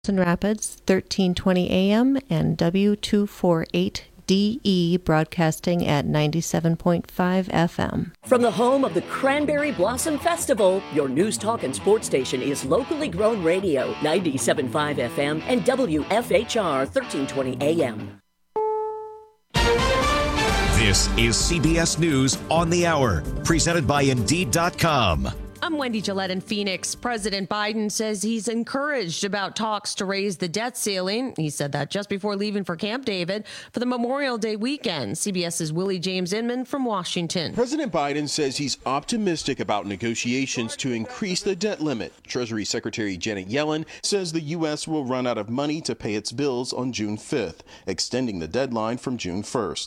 Rapids, 1320 AM and W248DE broadcasting at 97.5 FM. From the home of the Cranberry Blossom Festival, your news, talk, and sports station is locally grown radio, 97.5 FM and WFHR, 1320 AM. This is CBS News on the Hour, presented by Indeed.com. I'm Wendy Gillette in Phoenix. President Biden says he's encouraged about talks to raise the debt ceiling. He said that just before leaving for Camp David for the Memorial Day weekend. CBS's Willie James Inman from Washington. President Biden says he's optimistic about negotiations to increase the debt limit. Treasury Secretary Janet Yellen says the U.S. will run out of money to pay its bills on June 5th, extending the deadline from June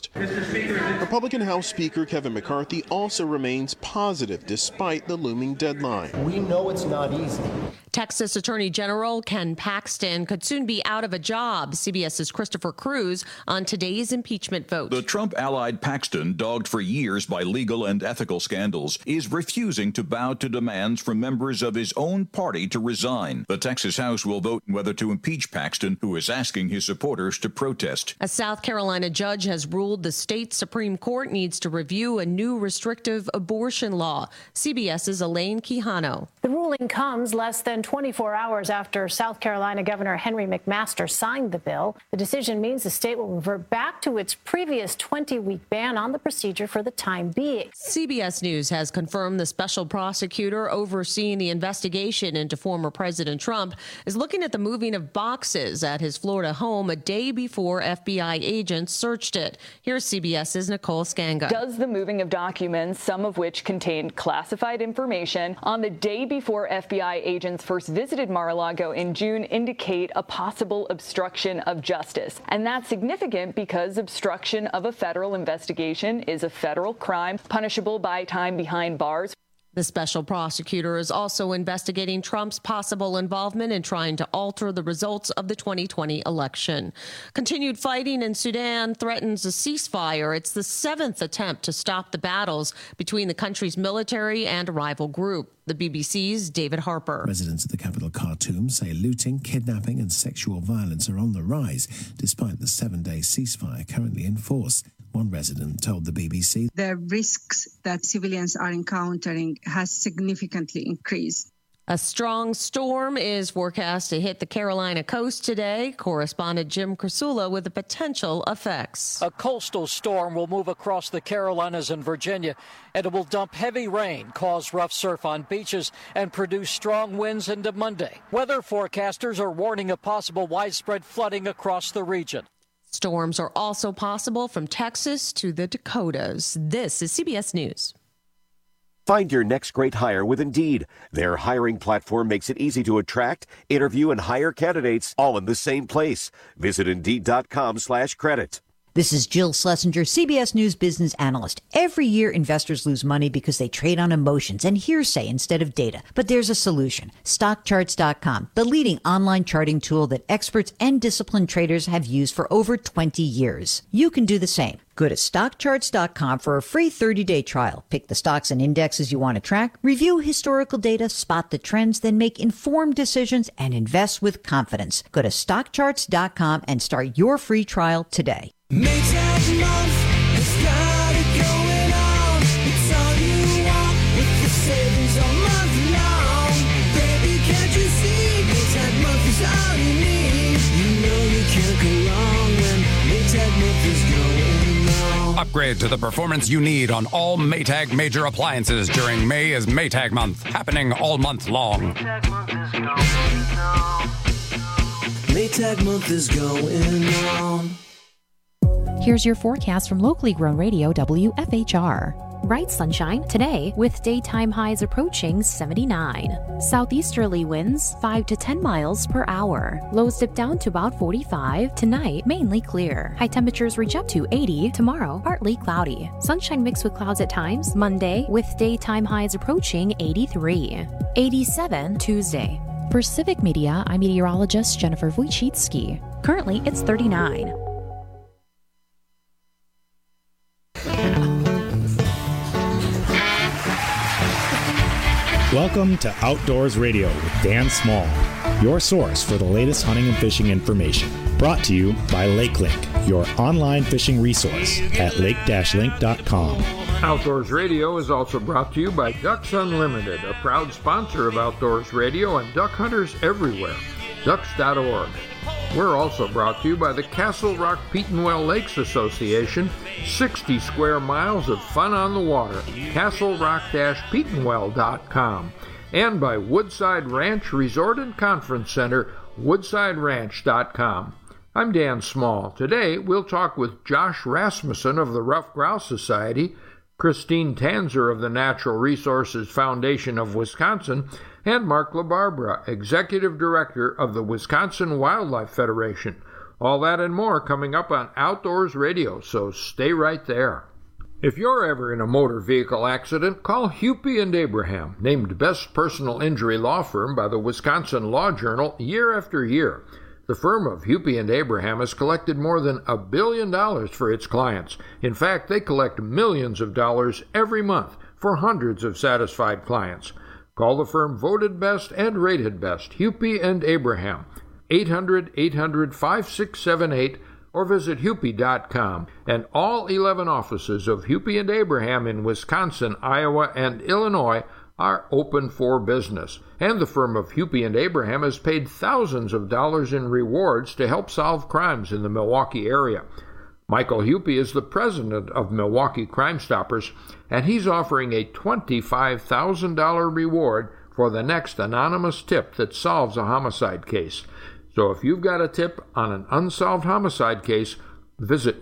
1st. Republican House Speaker Kevin McCarthy also remains positive despite the looming deadline. We know it's not easy. Texas Attorney General Ken Paxton could soon be out of a job. CBS's Christopher Cruz on today's impeachment vote. The Trump-allied Paxton, dogged for years by legal and ethical scandals, is refusing to bow to demands from members of his own party to resign. The Texas House will vote whether to impeach Paxton, who is asking his supporters to protest. A South Carolina judge has ruled the state Supreme Court needs to review a new restrictive abortion law. CBS's Elaine Quijano. The ruling comes less than 24 hours after South Carolina Governor Henry McMaster signed the bill. The decision means the state will revert back to its previous 20-week ban on the procedure for the time being. CBS News has confirmed the special prosecutor overseeing the investigation into former President Trump is looking at the moving of boxes at his Florida home a day before FBI agents searched it. Here's CBS's Nicole Skanga. Does the moving of documents, some of which contained classified information, on the day before FBI agents first visited Mar-a-Lago in June indicate a possible obstruction of justice? And that's significant because obstruction of a federal investigation is a federal crime punishable by time behind bars. The special prosecutor is also investigating Trump's possible involvement in trying to alter the results of the 2020 election. Continued fighting in Sudan threatens a ceasefire. It's the seventh attempt to stop the battles between the country's military and a rival group. The BBC's David Harper. Residents of the capital Khartoum say looting, kidnapping and sexual violence are on the rise, despite the 7-day ceasefire currently in force. One resident told the BBC the risks that civilians are encountering has significantly increased. A strong storm is forecast to hit the Carolina coast today. Correspondent Jim Krasula with the potential effects. A coastal storm will move across the Carolinas and Virginia, and it will dump heavy rain, cause rough surf on beaches, and produce strong winds into Monday. Weather forecasters are warning of possible widespread flooding across the region. Storms are also possible from Texas to the Dakotas. This is CBS News. Find your next great hire with Indeed. Their hiring platform makes it easy to attract, interview, and hire candidates all in the same place. Visit Indeed.com/credit. This is Jill Schlesinger, CBS News business analyst. Every year, investors lose money because they trade on emotions and hearsay instead of data. But there's a solution. StockCharts.com, the leading online charting tool that experts and disciplined traders have used for over 20 years. You can do the same. Go to StockCharts.com for a free 30-day trial. Pick the stocks and indexes you want to track, review historical data, spot the trends, then make informed decisions and invest with confidence. Go to StockCharts.com and start your free trial today. Maytag month has got it going on. It's all you want with the savings all month long. Baby, can't you see? Maytag month is all you need. You know you can't go wrong when Maytag month is going on. Upgrade to the performance you need on all Maytag major appliances during May is Maytag month, happening all month long. Maytag month is going on. Here's your forecast from locally grown radio WFHR. Bright sunshine today with daytime highs approaching 79. Southeasterly winds 5 to 10 miles per hour. Lows dip down to about 45. Tonight, mainly clear. High temperatures reach up to 80. Tomorrow, partly cloudy. Sunshine mixed with clouds at times. Monday, with daytime highs approaching 83. 87 Tuesday. For Civic Media, I'm meteorologist Jennifer Wojcicki. Currently, it's 39. Welcome to Outdoors Radio with Dan Small, your source for the latest hunting and fishing information. Brought to you by LakeLink, your online fishing resource at lake-link.com. Outdoors Radio is also brought to you by Ducks Unlimited, a proud sponsor of Outdoors Radio and duck hunters everywhere. Ducks.org. We're also brought to you by the Castle Rock Petenwell Lakes Association, 60 square miles of fun on the water, castlerock-petenwell.com, and by Woodside Ranch Resort and Conference Center, woodsideranch.com. I'm Dan Small. Today, we'll talk with Josh Rasmussen of the Ruffed Grouse Society, Christine Tanzer of the Natural Resources Foundation of Wisconsin, and Mark LaBarbera, Executive Director of the Wisconsin Wildlife Federation. All that and more coming up on Outdoors Radio, so stay right there. If you're ever in a motor vehicle accident, call Hupy and Abraham, named Best Personal Injury Law Firm by the Wisconsin Law Journal year after year. The firm of Hupy and Abraham has collected more than $1 billion for its clients. In fact, they collect millions of dollars every month for hundreds of satisfied clients. Call the firm voted best and rated best, Hupy and Abraham, 800-800-5678, or visit Hupy.com. And all 11 offices of Hupy and Abraham in Wisconsin, Iowa, and Illinois are open for business. And the firm of Hupy and Abraham has paid thousands of dollars in rewards to help solve crimes in the Milwaukee area. Michael Hupy is the president of Milwaukee Crime Stoppers, and he's offering a $25,000 reward for the next anonymous tip that solves a homicide case. So if you've got a tip on an unsolved homicide case, visit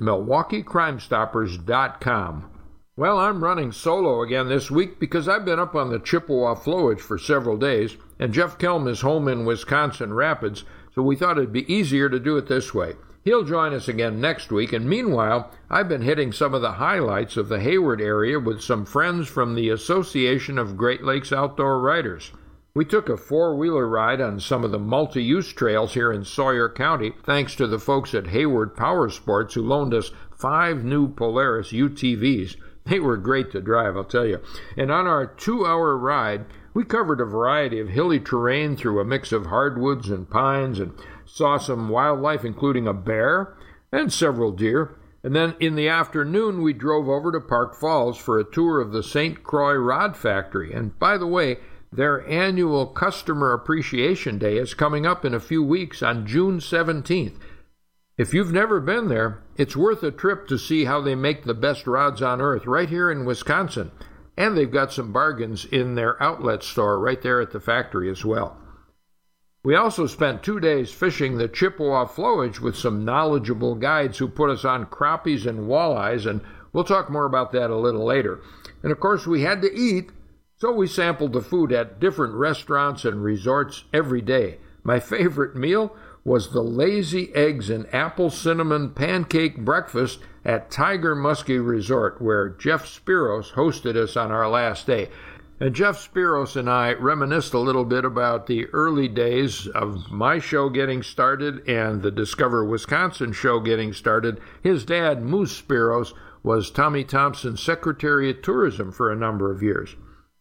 MilwaukeeCrimeStoppers.com. Well, I'm running solo again this week because I've been up on the Chippewa flowage for several days, and Jeff Kelm is home in Wisconsin Rapids, so we thought it'd be easier to do it this way. He'll join us again next week, and meanwhile, I've been hitting some of the highlights of the Hayward area with some friends from the Association of Great Lakes Outdoor Riders. We took a four-wheeler ride on some of the multi-use trails here in Sawyer County, thanks to the folks at Hayward Power Sports who loaned us 5 new Polaris UTVs. They were great to drive, I'll tell you. And on our 2-hour ride, we covered a variety of hilly terrain through a mix of hardwoods and pines and saw some wildlife, including a bear and several deer. And then in the afternoon, we drove over to Park Falls for a tour of the St. Croix Rod Factory. And by the way, their annual Customer Appreciation Day is coming up in a few weeks on June 17th. If you've never been there, it's worth a trip to see how they make the best rods on earth right here in Wisconsin. And they've got some bargains in their outlet store right there at the factory as well. We also spent 2 days fishing the Chippewa flowage with some knowledgeable guides who put us on crappies and walleyes, and we'll talk more about that a little later. And of course, we had to eat, so we sampled the food at different restaurants and resorts every day. My favorite meal was the Lazy Eggs and Apple Cinnamon Pancake Breakfast at Tiger Muskie Resort, where Jeff Spiros hosted us on our last day. And Jeff Spiros and I reminisced a little bit about the early days of my show getting started and the Discover Wisconsin show getting started. His dad, Moose Spiros, was Tommy Thompson's Secretary of Tourism for a number of years.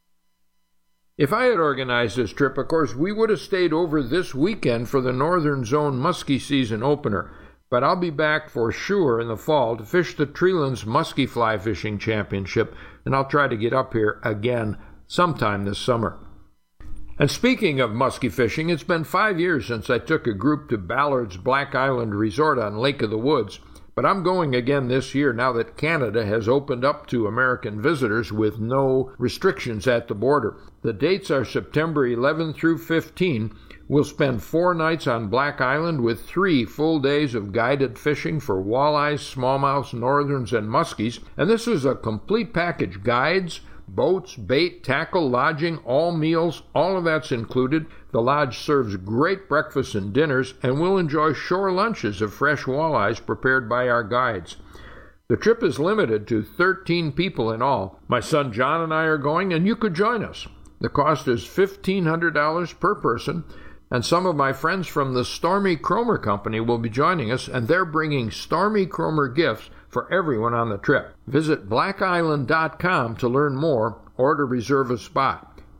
If I had organized this trip, of course, we would have stayed over this weekend for the Northern Zone Muskie season opener. But I'll be back for sure in the fall to fish the Treelands Muskie Fly Fishing Championship, and I'll try to get up here again sometime this summer. And speaking of muskie fishing, it's been 5 years since I took a group to Ballard's Black Island Resort on Lake of the Woods, but I'm going again this year now that Canada has opened up to American visitors with no restrictions at the border. The dates are September 11 through 15. We'll spend 4 nights on Black Island with 3 full days of guided fishing for walleyes, smallmouths, northerns, and muskies. And this is a complete package: guides, boats, bait, tackle, lodging, all meals, all of that's included. The lodge serves great breakfasts and dinners, and we'll enjoy shore lunches of fresh walleyes prepared by our guides. The trip is limited to 13 people in all. My son John and I are going, and you could join us. The cost is $1,500 per person, and some of my friends from the Stormy Cromer Company will be joining us, and they're bringing Stormy Cromer gifts for everyone on the trip. Visit blackisland.com to learn more or to reserve a spot.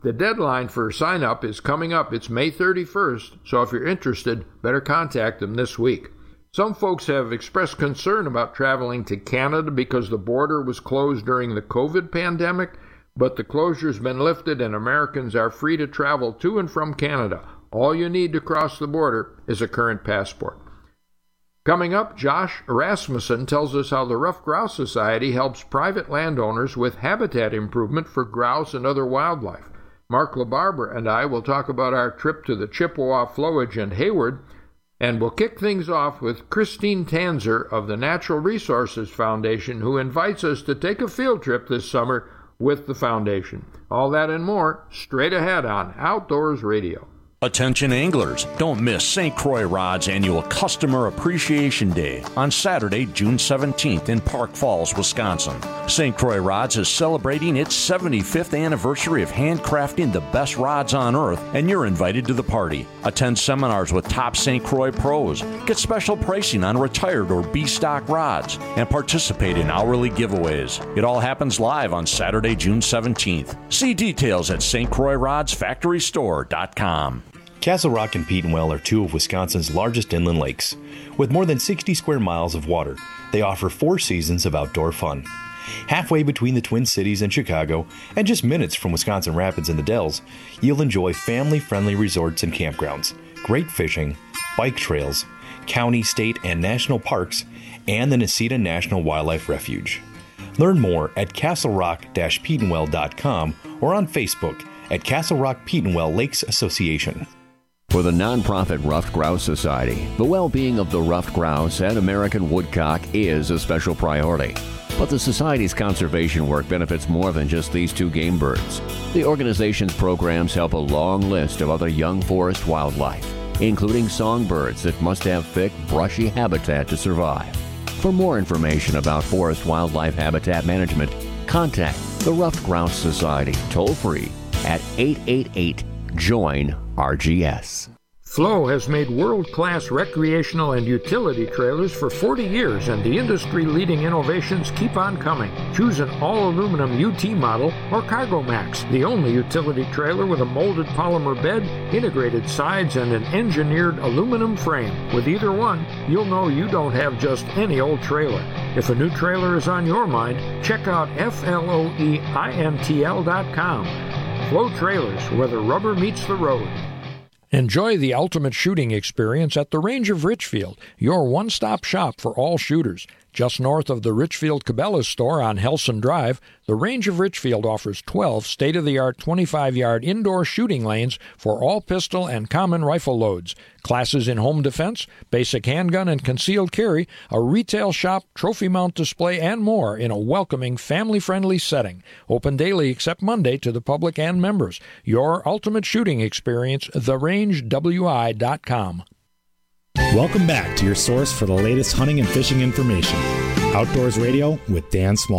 The deadline for sign-up is coming up. It's May 31st, so if you're interested, better contact them this week. Some folks have expressed concern about traveling to Canada because the border was closed during the COVID pandemic, but the closure's been lifted and Americans are free to travel to and from Canada. All you need to cross the border is a current passport. Coming up, Josh Rasmussen tells us how the Ruffed Grouse Society helps private landowners with habitat improvement for grouse and other wildlife. Mark LaBarbera and I will talk about our trip to the Chippewa Flowage and Hayward, and we'll kick things off with Christine Tanzer of the Natural Resources Foundation, who invites us to take a field trip this summer with the foundation. All that and more straight ahead on Outdoors Radio. Attention anglers, don't miss St. Croix Rod's annual Customer Appreciation Day on Saturday, June 17th in Park Falls, Wisconsin. St. Croix Rods is celebrating its 75th anniversary of handcrafting the best rods on earth, and you're invited to the party. Attend seminars with top St. Croix pros, get special pricing on retired or B-stock rods, and participate in hourly giveaways. It all happens live on Saturday, June 17th. See details at stcroixrodsfactorystore.com. Castle Rock and Petenwell are two of Wisconsin's largest inland lakes. With more than 60 square miles of water, they offer 4 seasons of outdoor fun. Halfway between the Twin Cities and Chicago, and just minutes from Wisconsin Rapids and the Dells, you'll enjoy family-friendly resorts and campgrounds, great fishing, bike trails, county, state, and national parks, and the Necedah National Wildlife Refuge. Learn more at castlerock-petenwell.com or on Facebook at Castle Rock Petenwell Lakes Association. For the nonprofit Ruffed Grouse Society, the well-being of the ruffed grouse and American woodcock is a special priority. But the Society's conservation work benefits more than just these 2 game birds. The organization's programs help a long list of other young forest wildlife, including songbirds that must have thick, brushy habitat to survive. For more information about forest wildlife habitat management, contact the Ruffed Grouse Society toll-free at 888-JOIN-RGS. Flow has made world-class recreational and utility trailers for 40 years, and the industry-leading innovations keep on coming. Choose an all-aluminum UT model or Cargo Max, the only utility trailer with a molded polymer bed, integrated sides, and an engineered aluminum frame. With either one, you'll know you don't have just any old trailer. If a new trailer is on your mind, check out FLOEINTL.com. Flow Trailers, where the rubber meets the road. Enjoy the ultimate shooting experience at the Range of Richfield, your one-stop shop for all shooters. Just north of the Richfield Cabela's store on Helson Drive, the Range of Richfield offers 12 state-of-the-art 25-yard indoor shooting lanes for all pistol and common rifle loads, classes in home defense, basic handgun and concealed carry, a retail shop, trophy mount display, and more in a welcoming, family-friendly setting. Open daily except Monday to the public and members. Your ultimate shooting experience, therangewi.com. Welcome back to your source for the latest hunting and fishing information. Outdoors Radio with Dan Small.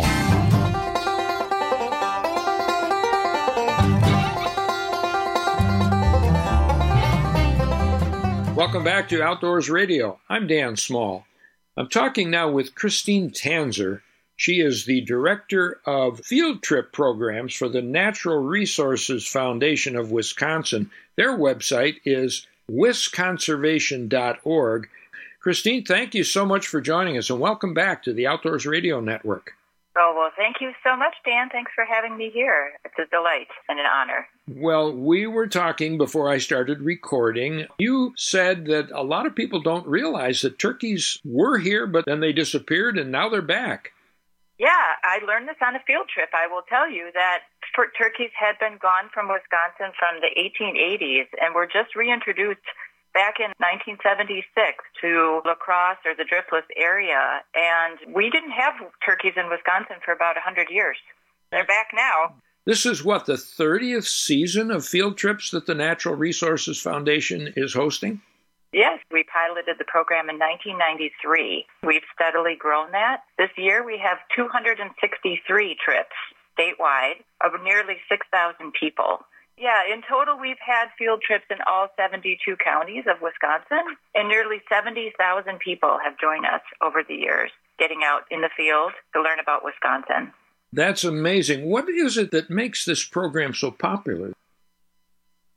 Welcome back to Outdoors Radio. I'm Dan Small. I'm talking now with Christine Tanzer. She is the Director of Field Trip Programs for the Natural Resources Foundation of Wisconsin. Their website is wisconservation.org. Christine, thank you so much for joining us, and welcome back to the Outdoors Radio Network. Oh, well, thank you so much, Dan. Thanks for having me here. It's a delight and an honor. Well, we were talking before I started recording. You said that a lot of people don't realize that turkeys were here, but then they disappeared, and now they're back. Yeah, I learned this on a field trip. I will tell you that turkeys had been gone from Wisconsin from the 1880s and were just reintroduced back in 1976 to La Crosse or the Driftless area. And we didn't have turkeys in Wisconsin for about 100 years. They're back now. This is what, the 30th season of field trips that the Natural Resources Foundation is hosting? Yes, we piloted the program in 1993. We've steadily grown that. This year we have 263 trips statewide of nearly 6,000 people. Yeah, in total we've had field trips in all 72 counties of Wisconsin, and nearly 70,000 people have joined us over the years, getting out in the field to learn about Wisconsin. That's amazing. What is it that makes this program so popular?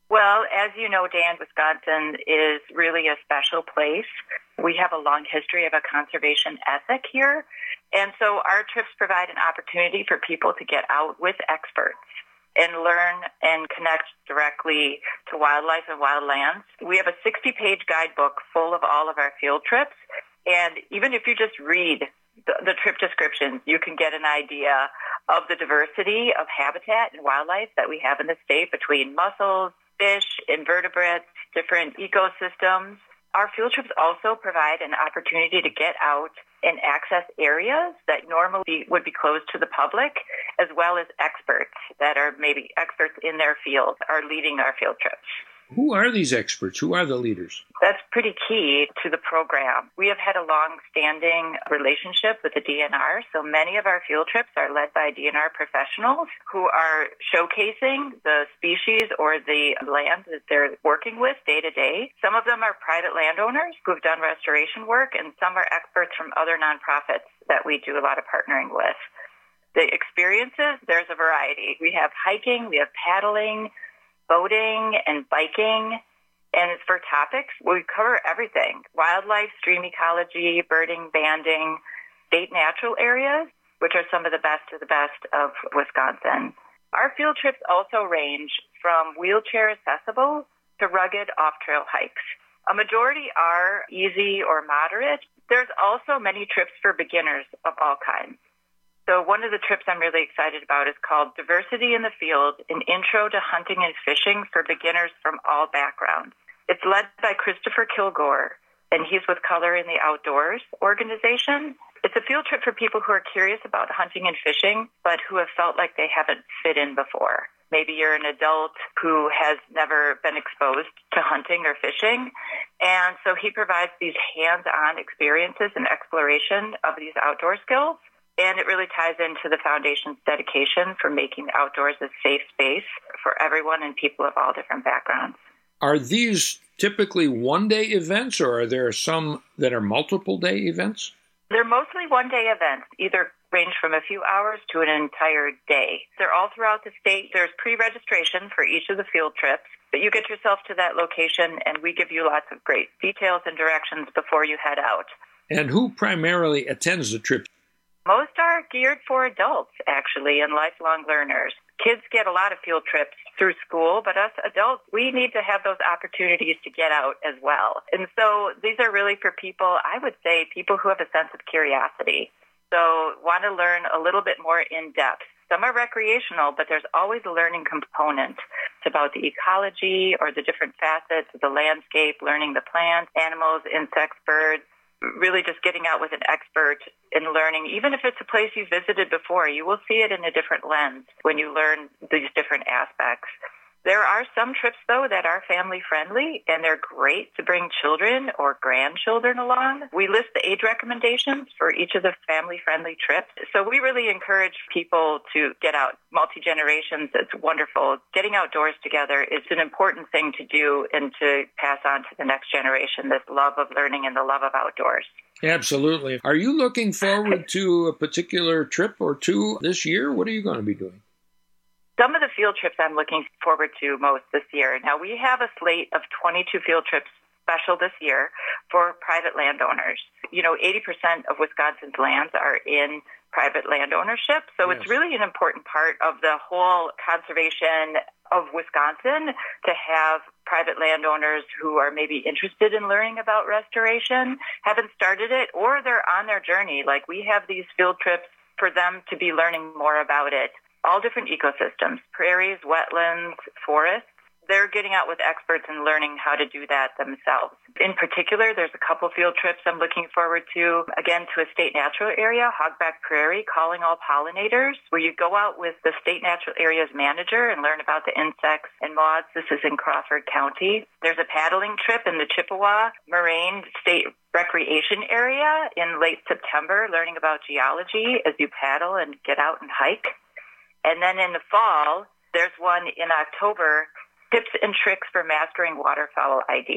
Well, as you know, Dan, Wisconsin is really a special place. We have a long history of a conservation ethic here. And so our trips provide an opportunity for people to get out with experts and learn and connect directly to wildlife and wildlands. We have a 60-page guidebook full of all of our field trips. And even if you just read the trip descriptions, you can get an idea of the diversity of habitat and wildlife that we have in the state between mussels, fish, invertebrates, different ecosystems. Our field trips also provide an opportunity to get out and access areas that normally would be closed to the public, as well as experts that are maybe experts in their field are leading our field trips. Who are these experts? Who are the leaders? That's pretty key to the program. We have had a long-standing relationship with the DNR, so many of our field trips are led by DNR professionals who are showcasing the species or the land that they're working with day to day. Some of them are private landowners who have done restoration work, and some are experts from other nonprofits that we do a lot of partnering with. The experiences, there's a variety. We have hiking, we have paddling, boating and biking, and it's for topics. We cover everything: wildlife, stream ecology, birding, banding, state natural areas, which are some of the best of Wisconsin. Our field trips also range from wheelchair accessible to rugged off-trail hikes. A majority are easy or moderate. There's also many trips for beginners of all kinds. So one of the trips I'm really excited about is called Diversity in the Field, an Intro to Hunting and Fishing for Beginners from All Backgrounds. It's led by Christopher Kilgore, and he's with Color in the Outdoors organization. It's a field trip for people who are curious about hunting and fishing, but who have felt like they haven't fit in before. Maybe you're an adult who has never been exposed to hunting or fishing, and so he provides these hands-on experiences and exploration of these outdoor skills. And it really ties into the Foundation's dedication for making the outdoors a safe space for everyone and people of all different backgrounds. Are these typically one-day events, or are there some that are multiple-day events? They're mostly one-day events, either range from a few hours to an entire day. They're all throughout the state. There's pre-registration for each of the field trips, but you get yourself to that location, and we give you lots of great details and directions before you head out. And who primarily attends the trip? Most are geared for adults, actually, and lifelong learners. Kids get a lot of field trips through school, but us adults, we need to have those opportunities to get out as well. And so these are really for people, I would say, people who have a sense of curiosity. So want to learn a little bit more in depth. Some are recreational, but there's always a learning component. It's about the ecology or the different facets of the landscape, learning the plants, animals, insects, birds. Really just getting out with an expert and learning, even if it's a place you've visited before, you will see it in a different lens when you learn these different aspects. There are some trips, though, that are family-friendly, and they're great to bring children or grandchildren along. We list the age recommendations for each of the family-friendly trips. So we really encourage people to get out. Multi-generations, it's wonderful. Getting outdoors together is an important thing to do and to pass on to the next generation, this love of learning and the love of outdoors. Absolutely. Are you looking forward to a particular trip or two this year? What are you going to be doing? Some of the field trips I'm looking forward to most this year. Now, we have a slate of 22 field trips special this year for private landowners. 80% of Wisconsin's lands are in private land ownership, so It's really an important part of the whole conservation of Wisconsin to have private landowners who are maybe interested in learning about restoration, haven't started it, or they're on their journey. Like, we have these field trips for them to be learning more about it. All different ecosystems, prairies, wetlands, forests. They're getting out with experts and learning how to do that themselves. In particular, there's a couple field trips I'm looking forward to, again, to a state natural area, Hogback Prairie, Calling All Pollinators, where you go out with the state natural areas manager and learn about the insects and moths. This is in Crawford County. There's a paddling trip in the Chippewa Moraine State Recreation Area in late September, learning about geology as you paddle and get out and hike. And then in the fall, there's one in October, Tips and Tricks for Mastering Waterfowl ID.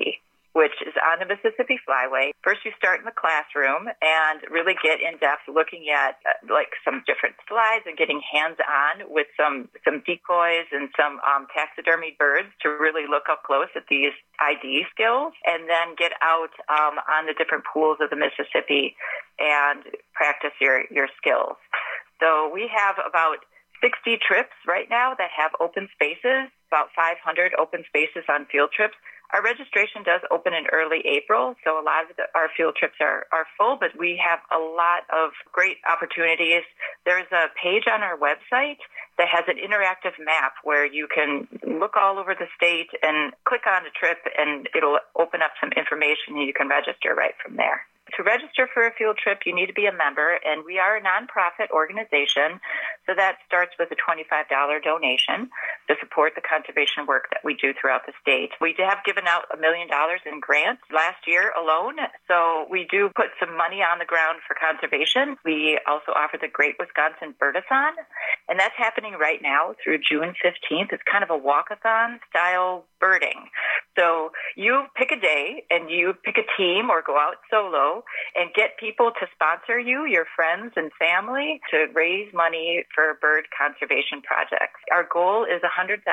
which is on the Mississippi Flyway. First, you start in the classroom and really get in depth looking at like some different slides and getting hands-on with some decoys and some taxidermy birds to really look up close at these ID skills, and then get out on the different pools of the Mississippi and practice your skills. So we have about 60 trips right now that have open spaces, about 500 open spaces on field trips. Our registration does open in early April, so a lot of our field trips are full, but we have a lot of great opportunities. There's a page on our website that has an interactive map where you can look all over the state and click on a trip, and it'll open up some information, and you can register right from there. To register for a field trip, you need to be a member, and we are a nonprofit organization, so that starts with a $25 donation to support the conservation work that we do throughout the state. We have given out $1 million in grants last year alone, so we do put some money on the ground for conservation. We also offer the Great Wisconsin Birdathon, and that's happening right now through June 15th. It's kind of a walkathon style birding. So you pick a day and you pick a team or go out solo and get people to sponsor you, your friends and family, to raise money for bird conservation projects. Our goal is $100,000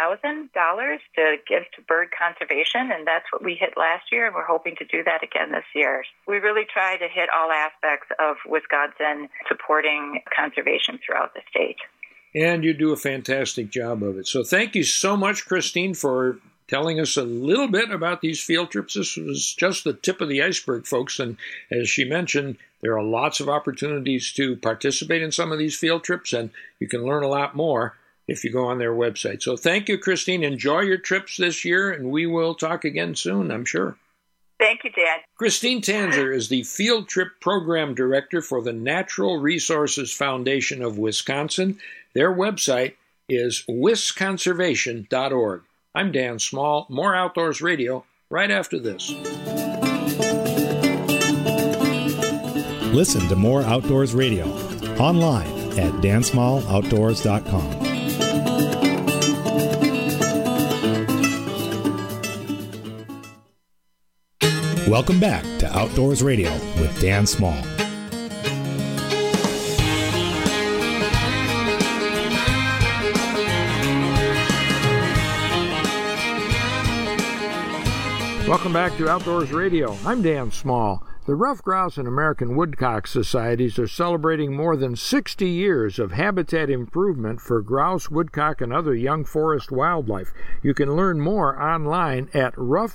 to give to bird conservation, and that's what we hit last year, and we're hoping to do that again this year. We really try to hit all aspects of Wisconsin supporting conservation throughout the state. And you do a fantastic job of it. So thank you so much, Christine, for telling us a little bit about these field trips. This was just the tip of the iceberg, folks. And as she mentioned, there are lots of opportunities to participate in some of these field trips, and you can learn a lot more if you go on their website. So thank you, Christine. Enjoy your trips this year, and we will talk again soon, I'm sure. Thank you, Dan. Christine Tanzer is the Field Trip Program Director for the Natural Resources Foundation of Wisconsin. Their website is wisconservation.org. I'm Dan Small. More Outdoors Radio right after this. Listen to More Outdoors Radio online at dansmalloutdoors.com. Welcome back to Outdoors Radio with Dan Small. Welcome back to Outdoors Radio. I'm Dan Small. The Ruffed Grouse and American Woodcock Societies are celebrating more than 60 years of habitat improvement for grouse, woodcock, and other young forest wildlife. You can learn more online at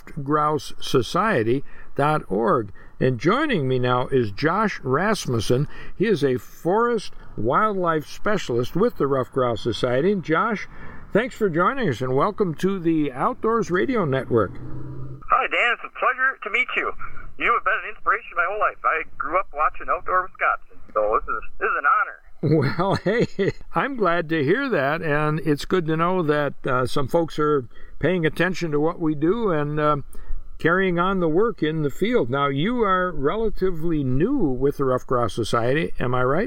ruffedgrousesociety.org. And joining me now is Josh Rasmussen. He is a forest wildlife specialist with the Ruffed Grouse Society. And Josh, thanks for joining us, and welcome to the Outdoors Radio Network. Hi, Dan. It's a pleasure to meet you. You have been an inspiration my whole life. I grew up watching Outdoor Wisconsin, so this is an honor. Well, hey, I'm glad to hear that, and it's good to know that some folks are paying attention to what we do and carrying on the work in the field. Now, you are relatively new with the Ruffed Grouse Society, am I right?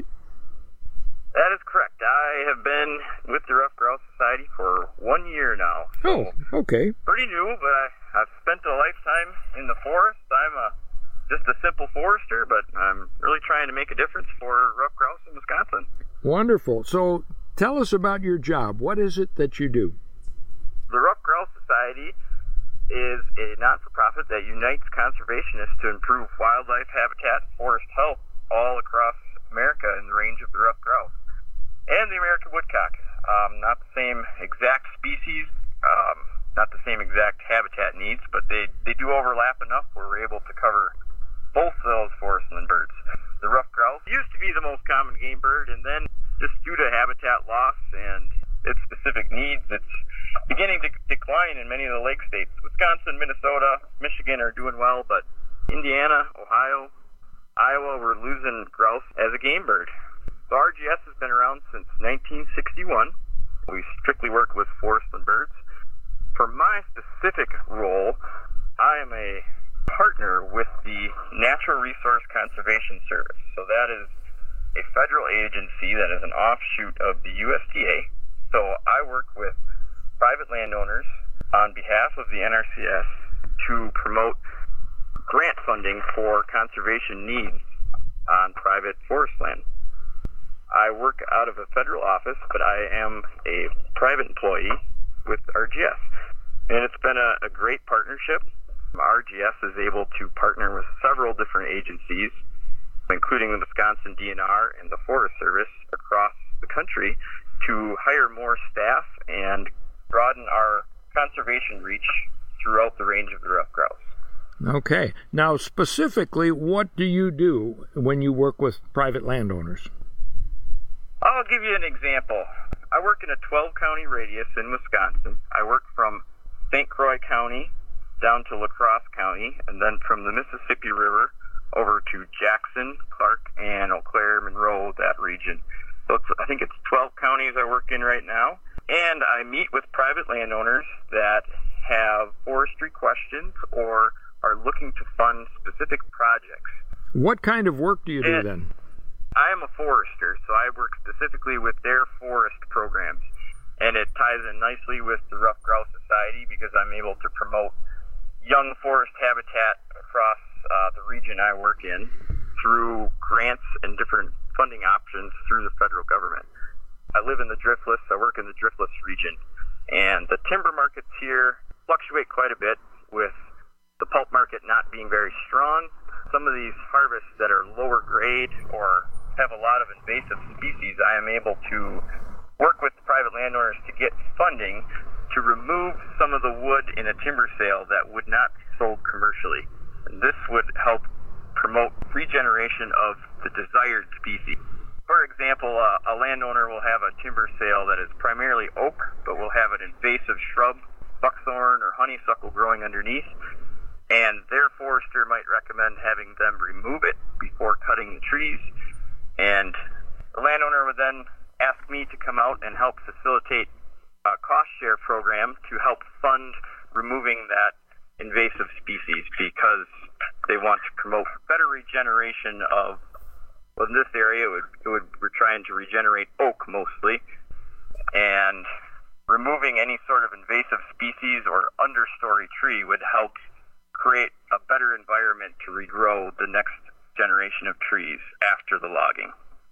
That is correct. I have been with the Ruffed Grouse Society for 1 year now. So okay. Pretty new, but I've spent a lifetime in the forest. I'm just a simple forester, but I'm really trying to make a difference for ruffed grouse in Wisconsin. Wonderful. So tell us about your job. What is it that you do? The Ruffed Grouse Society is a not-for-profit that unites conservationists to improve wildlife habitat and forest health all across America in the range of the ruffed grouse and the American woodcock. Not the same exact species, not the same exact habitat needs, but they do overlap enough where we're able to cover both of those forestland birds. The ruffed grouse used to be the most common game bird, and then just due to habitat loss and its specific needs, it's beginning to decline in many of the lake states. Wisconsin, Minnesota, Michigan are doing well, but Indiana, Ohio, Iowa, we're losing grouse as a game bird. So RGS has been around since 1961. We strictly work with forestland birds. For my specific role, I am a partner with the Natural Resource Conservation Service. So that is a federal agency that is an offshoot of the USDA. So I work with private landowners on behalf of the NRCS to promote grant funding for conservation needs on private forest land. I work out of a federal office, but I am a private employee with RGS. And it's been a great partnership. RGS is able to partner with several different agencies, including the Wisconsin DNR and the Forest Service across the country, to hire more staff and broaden our conservation reach throughout the range of the ruffed grouse. Okay. Now, specifically, what do you do when you work with private landowners? I'll give you an example. I work in a 12-county radius in Wisconsin. I work from St. Croix County down to La Crosse County, and then from the Mississippi River over to Jackson, Clark, and Eau Claire, Monroe, that region. So I think it's 12 counties I work in right now. And I meet with private landowners that have forestry questions or are looking to fund specific projects. What kind of work do you do then? I am a forester, so I work specifically with their forest programs. And it ties in nicely with the Ruffed Grouse Society because I'm able to promote young forest habitat across the region I work in through grants and different funding options through the federal government. I live in the Driftless. I work in the Driftless region. And the timber markets here fluctuate quite a bit with the pulp market not being very strong. Some of these harvests that are lower grade or have a lot of invasive species, I am able to work with private landowners to get funding to remove some of the wood in a timber sale that would not be sold commercially. And this would help promote regeneration of the desired species. For example, a landowner will have a timber sale that is primarily oak, but will have an invasive shrub, buckthorn, or honeysuckle growing underneath, and their forester might recommend having them remove it before cutting the trees, and the landowner would then ask me to come out and help facilitate a cost share program to help fund removing that invasive species because they want to promote better regeneration of, well, in this area we're trying to regenerate oak mostly, and removing any sort of invasive species or understory tree would help create a better environment to regrow the next generation of trees after the logging.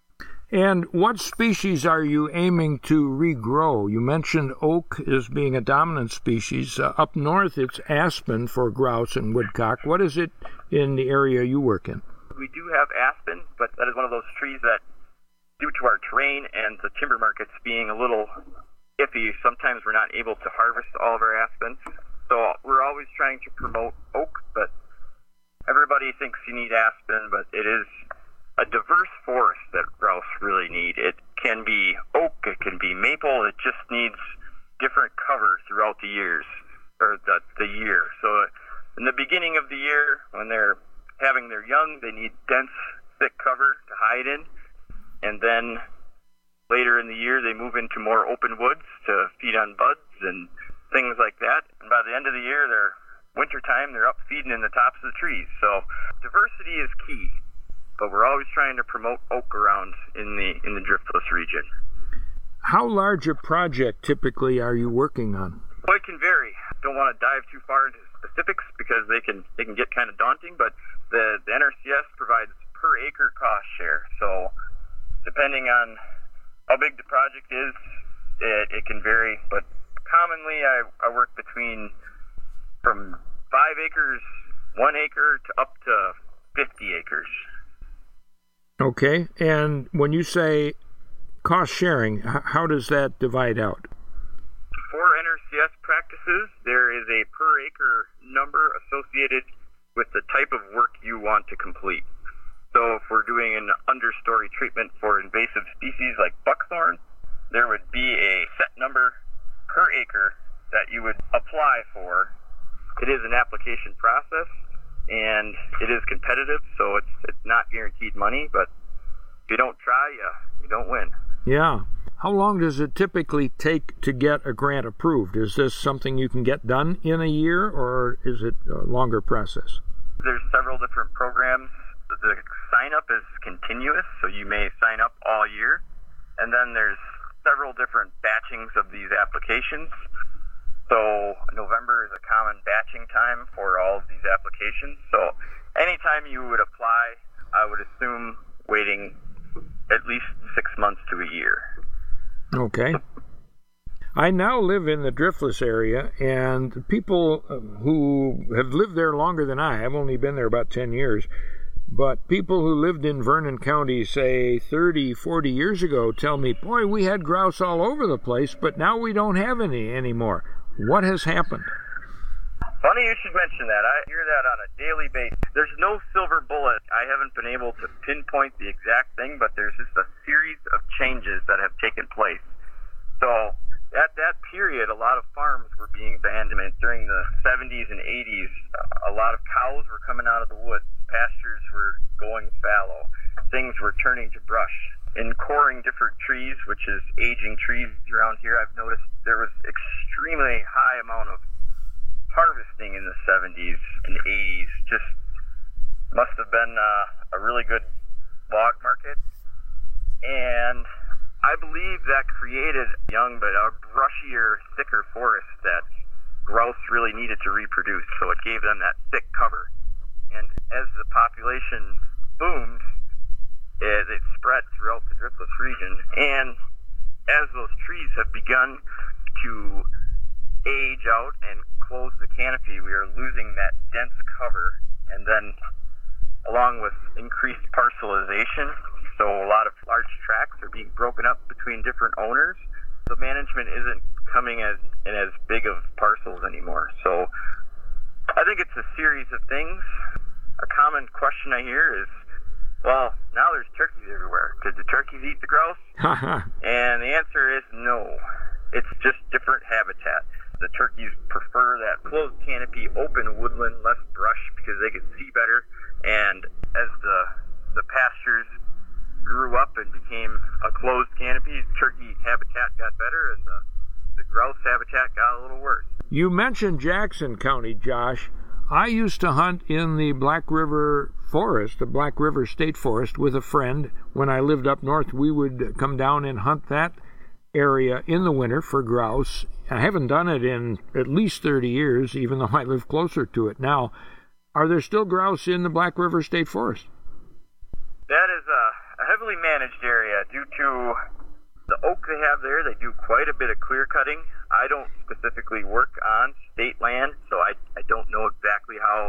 And what species are you aiming to regrow? You mentioned oak as being a dominant species. Up north, it's aspen for grouse and woodcock. What is it in the area you work in? We do have aspen, but that is one of those trees that, due to our terrain and the timber markets being a little iffy, sometimes we're not able to harvest all of our aspen. So we're always trying to promote oak, but everybody thinks you need aspen, but it is a diverse forest that grouse really need. It can be oak, it can be maple, it just needs different cover throughout the years, or the year. So in the beginning of the year, when they're having their young, they need dense, thick cover to hide in, and then later in the year, they move into more open woods to feed on buds and things like that. And by the end of the year, wintertime, they're up feeding in the tops of the trees. So diversity is key. But we're always trying to promote oak around in the Driftless region. How large a project typically are you working on? Well, it can vary. Don't want to dive too far into specifics because they can get kind of daunting, but the NRCS provides per acre cost share. So depending on how big the project is, it can vary. But commonly I work from 5 acres, 1 acre, to up to 50 acres. Okay, and when you say cost sharing, how does that divide out? For NRCS practices, there is a per acre number associated with the type of work you want to complete. So if we're doing an understory treatment for invasive species like buckthorn, there would be a set number per acre that you would apply for. It is an application process, and it is competitive, so it's not guaranteed money, but if you don't try, you don't win. Yeah. How long does it typically take to get a grant approved? Is this something you can get done in a year, or is it a longer process? There's several different programs. The sign-up is continuous, so you may sign up all year, and then there's several different batchings of these applications. So November is a common batching time for all of these applications. So anytime you would apply, I would assume waiting at least 6 months to a year. Okay. I now live in the Driftless area, and people who have lived there longer than I have, only been there about 10 years, but people who lived in Vernon County, say 30, 40 years ago, tell me, boy, we had grouse all over the place, but now we don't have any anymore. What has happened? Funny you should mention that. I hear that on a daily basis. There's no silver bullet. I haven't been able to pinpoint the exact thing, but there's just a series of changes that have taken place. So at that period, a lot of farms were being abandoned. During the 70s and 80s, a lot of cows were coming out of the woods. Pastures were going fallow. Things were turning to brush. In coring different trees, which is aging trees around here, I've noticed there was extremely high amount of harvesting in the 70s and 80s. Just must have been a really good log market. And I believe that created young but a brushier, thicker forest that grouse really needed to reproduce. So it gave them that thick cover. And as the population boomed, it spread throughout the Driftless region. And as those trees have begun to age out and close the canopy, we are losing that dense cover. And then along with increased parcelization, so a lot of large tracts are being broken up between different owners. The management isn't coming in as big of parcels anymore. So I think it's a series of things. A common question I hear is, well, now there's turkeys everywhere. Did the turkeys eat the grouse? And the answer is no. It's just different habitat. The turkeys prefer that closed canopy, open woodland, less brush, because they can see better. And as the pastures grew up and became a closed canopy, turkey habitat got better, and the grouse habitat got a little worse. You mentioned Jackson County, Josh. I used to hunt in the Black River Forest, the Black River State Forest, with a friend. When I lived up north, we would come down and hunt that area in the winter for grouse. I haven't done it in at least 30 years, even though I live closer to it now. Are there still grouse in the Black River State Forest? That is a heavily managed area due to the oak they have there. They do quite a bit of clear cutting. I don't specifically work on state land, so I don't know exactly how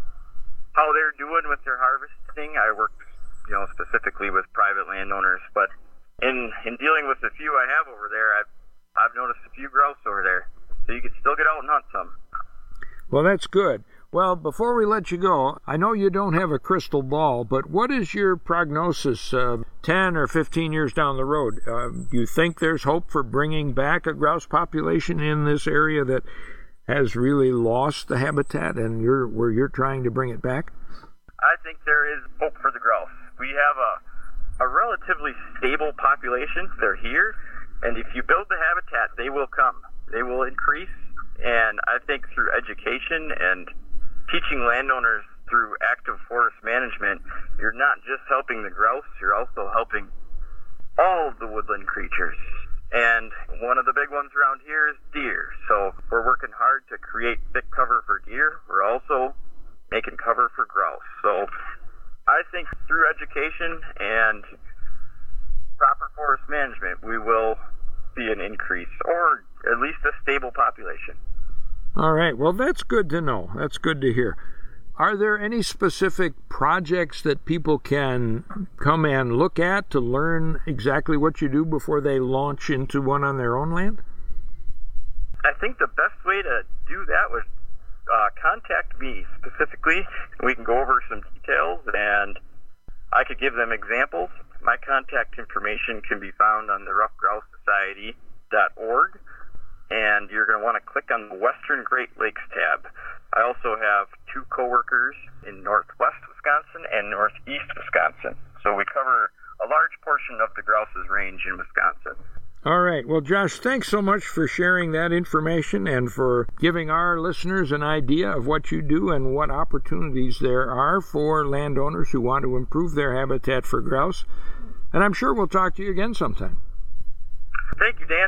they're doing with their harvesting. I work, specifically with private landowners, but in dealing with the few I have over there, I've noticed a few grouse over there, so you can still get out and hunt some. Well, that's good. Well, before we let you go, I know you don't have a crystal ball, but what is your prognosis 10 or 15 years down the road? Do you think there's hope for bringing back a grouse population in this area that has really lost the habitat and where you're trying to bring it back? I think there is hope for the grouse. We have a relatively stable population. They're here, and if you build the habitat, they will come. They will increase, and I think through education and teaching landowners through active forest management, you're not just helping the grouse, you're also helping all of the woodland creatures. And one of the big ones around here is deer. So we're working hard to create thick cover for deer. We're also making cover for grouse. So I think through education and proper forest management, we will see an increase, or at least a stable population. All right. Well, that's good to know. That's good to hear. Are there any specific projects that people can come and look at to learn exactly what you do before they launch into one on their own land? I think the best way to do that was contact me specifically. We can go over some details, and I could give them examples. My contact information can be found on the roughgrousesociety.org. And you're going to want to click on the Western Great Lakes tab. I also have 2 coworkers in northwest Wisconsin and northeast Wisconsin. So we cover a large portion of the grouse's range in Wisconsin. All right. Well, Josh, thanks so much for sharing that information and for giving our listeners an idea of what you do and what opportunities there are for landowners who want to improve their habitat for grouse. And I'm sure we'll talk to you again sometime. Thank you, Dan.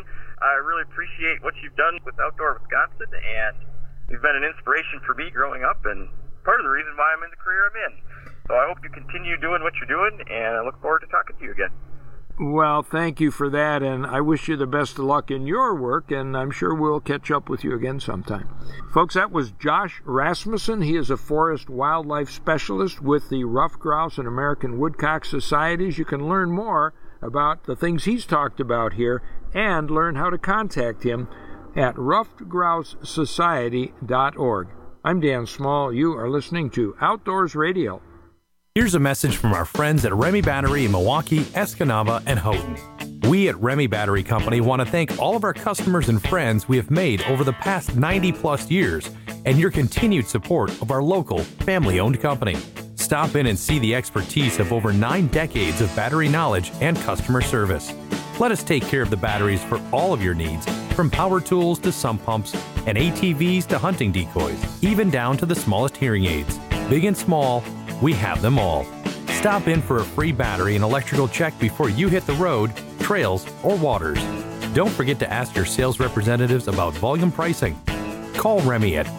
I really appreciate what you've done with Outdoor Wisconsin, and you've been an inspiration for me growing up and part of the reason why I'm in the career I'm in. So I hope you continue doing what you're doing, and I look forward to talking to you again. Well, thank you for that, and I wish you the best of luck in your work, and I'm sure we'll catch up with you again sometime. Folks, that was Josh Rasmussen. He is a forest wildlife specialist with the Ruffed Grouse and American Woodcock Societies. You can learn more about the things he's talked about here and learn how to contact him at ruffedgrousesociety.org. I'm Dan Small. You are listening to Outdoors Radio. Here's a message from our friends at Remy Battery in Milwaukee, Escanaba, and Houghton. We at Remy Battery Company want to thank all of our customers and friends we have made over the past 90-plus years and your continued support of our local, family-owned company. Stop in and see the expertise of over 9 decades of battery knowledge and customer service. Let us take care of the batteries for all of your needs, from power tools to sump pumps and ATVs to hunting decoys, even down to the smallest hearing aids. Big and small, we have them all. Stop in for a free battery and electrical check before you hit the road, trails, or waters. Don't forget to ask your sales representatives about volume pricing. Call Remy at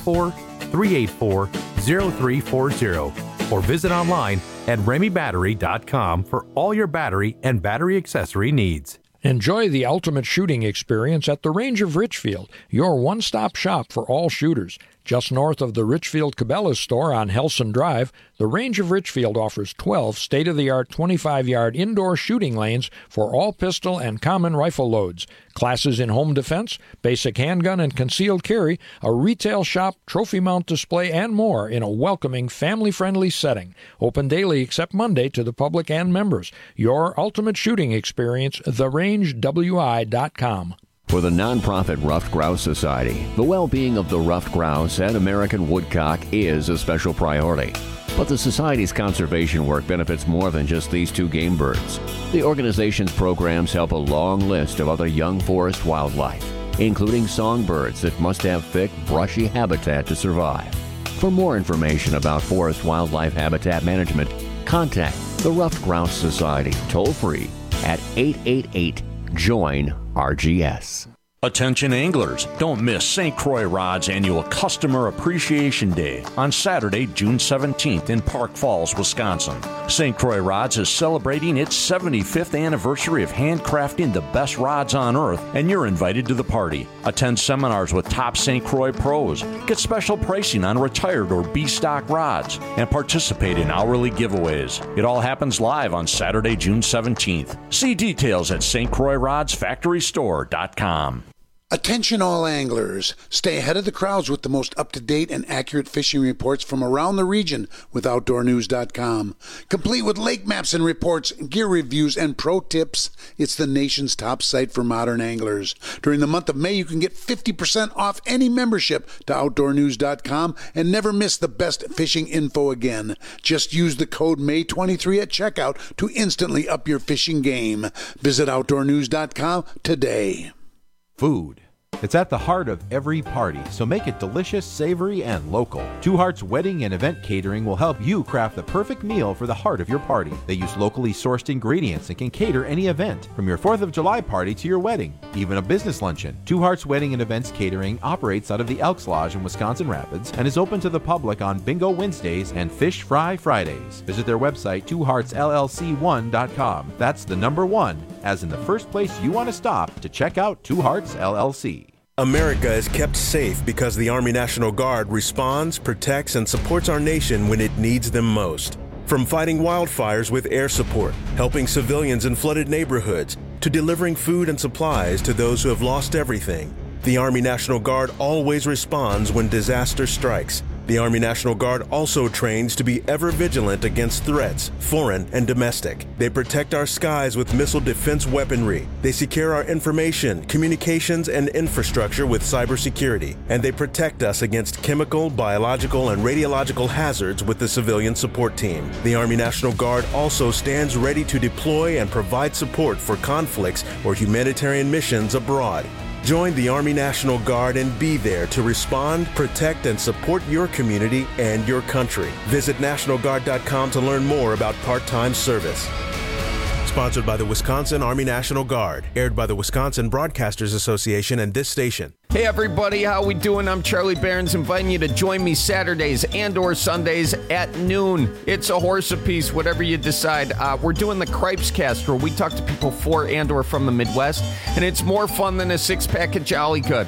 414-384-0340 or visit online at remybattery.com for all your battery and battery accessory needs. Enjoy the ultimate shooting experience at the Range of Richfield, your one-stop shop for all shooters. Just north of the Richfield Cabela's store on Helson Drive, the Range of Richfield offers 12 state-of-the-art 25-yard indoor shooting lanes for all pistol and common rifle loads, classes in home defense, basic handgun and concealed carry, a retail shop, trophy mount display, and more in a welcoming, family-friendly setting. Open daily except Monday to the public and members. Your ultimate shooting experience, therangewi.com. For the nonprofit Ruffed Grouse Society, the well-being of the ruffed grouse and American woodcock is a special priority. But the Society's conservation work benefits more than just these 2 game birds. The organization's programs help a long list of other young forest wildlife, including songbirds that must have thick, brushy habitat to survive. For more information about forest wildlife habitat management, contact the Ruffed Grouse Society toll-free at 888-JOIN-RGS. Attention anglers, don't miss St. Croix Rod's annual Customer Appreciation Day on Saturday, June 17th in Park Falls, Wisconsin. St. Croix Rods is celebrating its 75th anniversary of handcrafting the best rods on earth, and you're invited to the party. Attend seminars with top St. Croix pros, get special pricing on retired or B-stock rods, and participate in hourly giveaways. It all happens live on Saturday, June 17th. See details at stcroixrodsfactorystore.com. Attention all anglers. Stay ahead of the crowds with the most up-to-date and accurate fishing reports from around the region with OutdoorNews.com. Complete with lake maps and reports, gear reviews, and pro tips, it's the nation's top site for modern anglers. During the month of May, you can get 50% off any membership to OutdoorNews.com and never miss the best fishing info again. Just use the code MAY23 at checkout to instantly up your fishing game. Visit OutdoorNews.com today. Food. It's at the heart of every party, so make it delicious, savory, and local. Two Hearts Wedding and Event Catering will help you craft the perfect meal for the heart of your party. They use locally sourced ingredients and can cater any event, from your 4th of July party to your wedding, even a business luncheon. Two Hearts Wedding and Events Catering operates out of the Elks Lodge in Wisconsin Rapids and is open to the public on Bingo Wednesdays and Fish Fry Fridays. Visit their website, twoheartsllc1.com. That's the number 1, as in the first place you want to stop to check out Two Hearts LLC. America is kept safe because the Army National Guard responds, protects, and supports our nation when it needs them most. From fighting wildfires with air support, helping civilians in flooded neighborhoods, to delivering food and supplies to those who have lost everything, the Army National Guard always responds when disaster strikes. The Army National Guard also trains to be ever vigilant against threats, foreign and domestic. They protect our skies with missile defense weaponry. They secure our information, communications, and infrastructure with cybersecurity. And they protect us against chemical, biological, and radiological hazards with the civilian support team. The Army National Guard also stands ready to deploy and provide support for conflicts or humanitarian missions abroad. Join the Army National Guard and be there to respond, protect, and support your community and your country. Visit NationalGuard.com to learn more about part-time service. Sponsored by the Wisconsin Army National Guard. Aired by the Wisconsin Broadcasters Association and this station. Hey everybody, how we doing? I'm Charlie Barons, inviting you to join me Saturdays and or Sundays at noon. It's a horse apiece, whatever you decide. We're doing the Cripes Cast, where we talk to people for and or from the Midwest, and it's more fun than a six-pack of Jolly Good.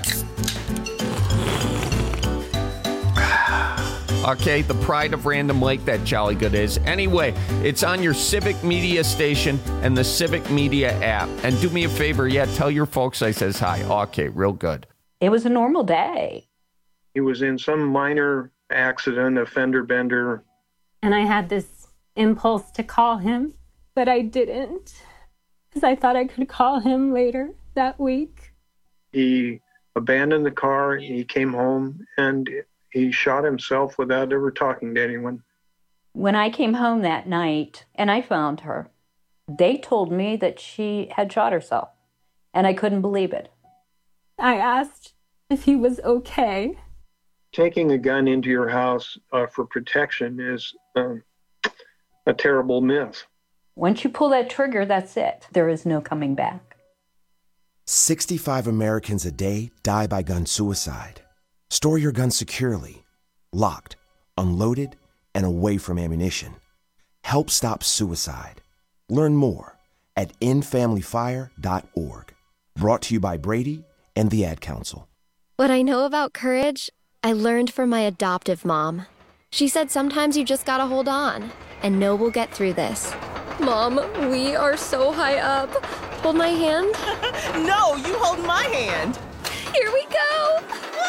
Okay, the pride of Random Lake, that Jolly Good is. Anyway, it's on your Civic Media station and the Civic Media app. And do me a favor, tell your folks I says hi. Okay, real good. It was a normal day. He was in some minor accident, a fender bender. And I had this impulse to call him, but I didn't, because I thought I could call him later that week. He abandoned the car, he came home, and he shot himself without ever talking to anyone. When I came home that night and I found her, they told me that she had shot herself, and I couldn't believe it. I asked if he was okay. Taking a gun into your house for protection is a terrible myth. Once you pull that trigger, that's it. There is no coming back. 65 Americans a day die by gun suicide. Store your gun securely, locked, unloaded, and away from ammunition. Help stop suicide. Learn more at endfamilyfire.org. Brought to you by Brady and the Ad Council. What I know about courage, I learned from my adoptive mom. She said sometimes you just gotta hold on and know we'll get through this. Mom, we are so high up. Hold my hand. No, you hold my hand. Here we go.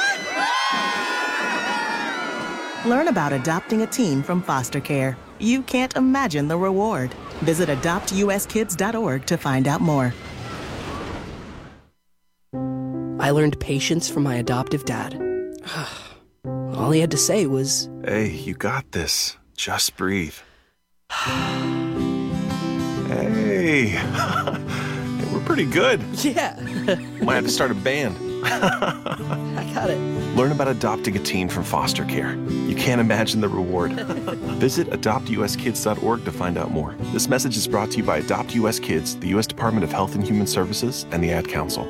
Learn about adopting a teen from foster care. You can't imagine the reward. Visit adoptuskids.org to find out more. I learned patience from my adoptive dad. All he had to say was, "Hey, you got this. Just breathe." Hey, we're pretty good. Yeah. Might have to start a band. I got it. Learn about adopting a teen from foster care. You can't imagine the reward. Visit adoptuskids.org to find out more. This message is brought to you by Adopt US Kids, the U.S. Department of Health and Human Services, and the Ad Council.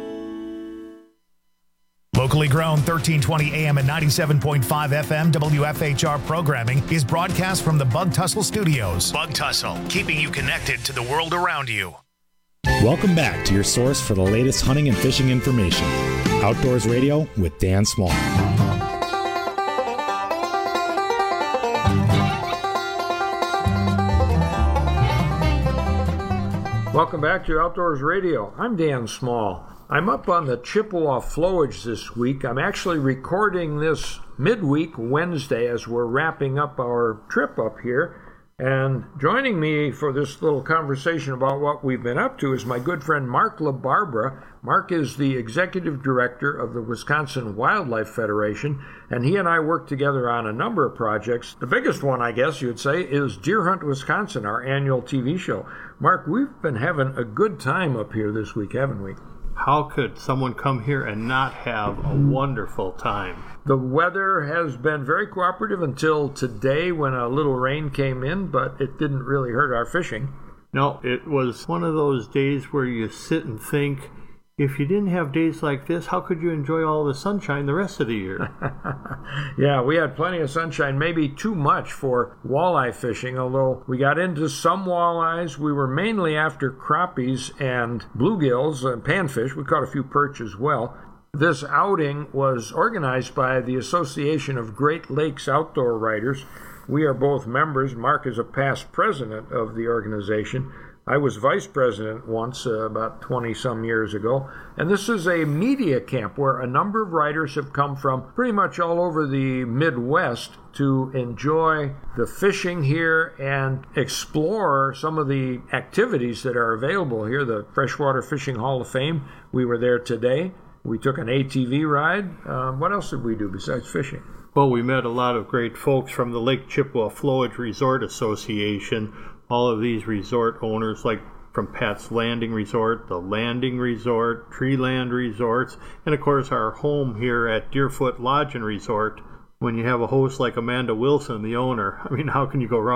Locally grown 1320 AM and 97.5 FM WFHR programming is broadcast from the Bug Tussle Studios. Bug Tussle, keeping you connected to the world around you. Welcome back to your source for the latest hunting and fishing information. Outdoors Radio with Dan Small. Welcome back to Outdoors Radio. I'm Dan Small. I'm up on the Chippewa flowage this week. I'm actually recording this midweek Wednesday as we're wrapping up our trip up here. And joining me for this little conversation about what we've been up to is my good friend Mark LaBarbera. Mark is the executive director of the Wisconsin Wildlife Federation, and he and I work together on a number of projects. The biggest one, I guess you would say, is Deer Hunt Wisconsin, our annual TV show. Mark, we've been having a good time up here this week, haven't we? How could someone come here and not have a wonderful time? The weather has been very cooperative until today when a little rain came in, but it didn't really hurt our fishing. No, it was one of those days where you sit and think, if you didn't have days like this, how could you enjoy all the sunshine the rest of the year? Yeah, we had plenty of sunshine, maybe too much for walleye fishing, although we got into some walleyes. We were mainly after crappies and bluegills and panfish. We caught a few perch as well. This outing was organized by the Association of Great Lakes Outdoor Writers. We are both members. Mark is a past president of the organization. I was vice president once, about 20-some years ago. And this is a media camp where a number of writers have come from pretty much all over the Midwest to enjoy the fishing here and explore some of the activities that are available here. The Freshwater Fishing Hall of Fame, we were there today. We took an ATV ride. What else did we do besides fishing? Well, we met a lot of great folks from the Lake Chippewa Flowage Resort Association. All of these resort owners, like from Pat's Landing Resort, the Landing Resort, Treeland Resorts, and of course our home here at Deerfoot Lodge and Resort. When you have a host like Amanda Wilson, the owner, I mean, how can you go wrong?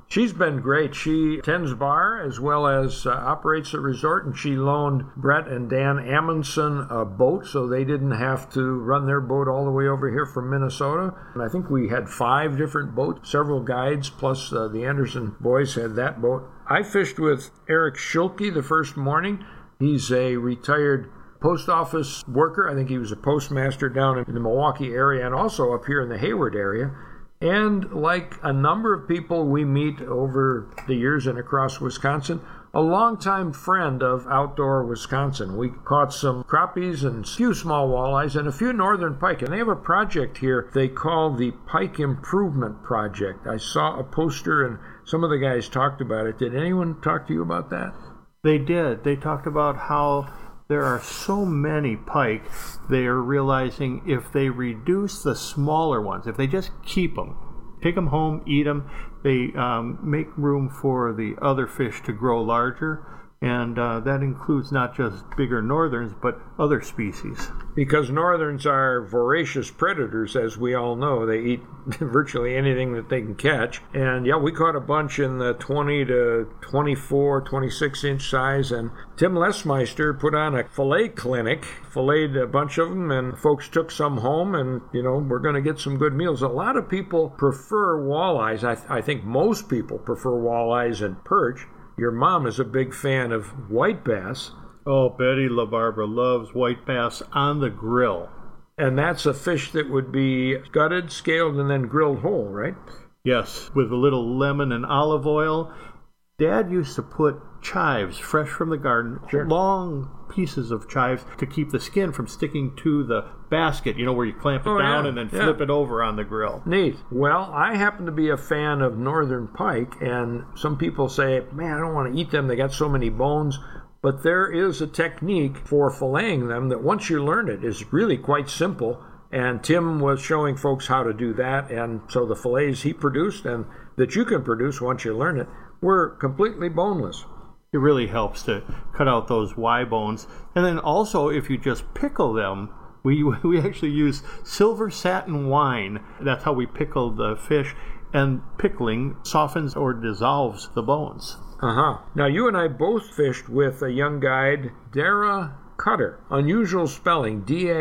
She's been great. She tends bar as well as operates the resort, and she loaned Brett and Dan Amundsen a boat so they didn't have to run their boat all the way over here from Minnesota. And I think we had 5 different boats, several guides, plus the Anderson boys had that boat. I fished with Eric Schilke the first morning. He's a retired post office worker. I think he was a postmaster down in the Milwaukee area and also up here in the Hayward area. And like a number of people we meet over the years and across Wisconsin, a longtime friend of outdoor Wisconsin. We caught some crappies and a few small walleyes and a few northern pike. And they have a project here they call the Pike Improvement Project. I saw a poster and some of the guys talked about it. Did anyone talk to you about that? They did. They talked about how there are so many pike, they are realizing if they reduce the smaller ones, if they just keep them, take them home, eat them, they make room for the other fish to grow larger. And that includes not just bigger northerns, but other species. Because northerns are voracious predators, as we all know. They eat virtually anything that they can catch. And yeah, we caught a bunch in the 20 to 24, 26-inch size. And Tim Lesmeister put on a fillet clinic, filleted a bunch of them, and folks took some home. And, you know, we're going to get some good meals. A lot of people prefer walleyes. I think most people prefer walleyes and perch. Your mom is a big fan of white bass. Oh, Betty LaBarbera loves white bass on the grill. And that's a fish that would be gutted, scaled, and then grilled whole, right? Yes, with a little lemon and olive oil. Dad used to put chives fresh from the garden, long pieces of chives to keep the skin from sticking to the basket, you know, where you clamp it down and then flip it over on the grill. Neat. Well, I happen to be a fan of northern pike, and some people say, man, I don't want to eat them. They got so many bones. But there is a technique for filleting them that once you learn it is really quite simple. And Tim was showing folks how to do that. And so the fillets he produced and that you can produce once you learn it were completely boneless. It really helps to cut out those Y bones. And then also, if you just pickle them, we actually use silver satin wine. That's how we pickle the fish. And pickling softens or dissolves the bones. Now, you and I both fished with a young guide, Dara Cutter. Unusual spelling,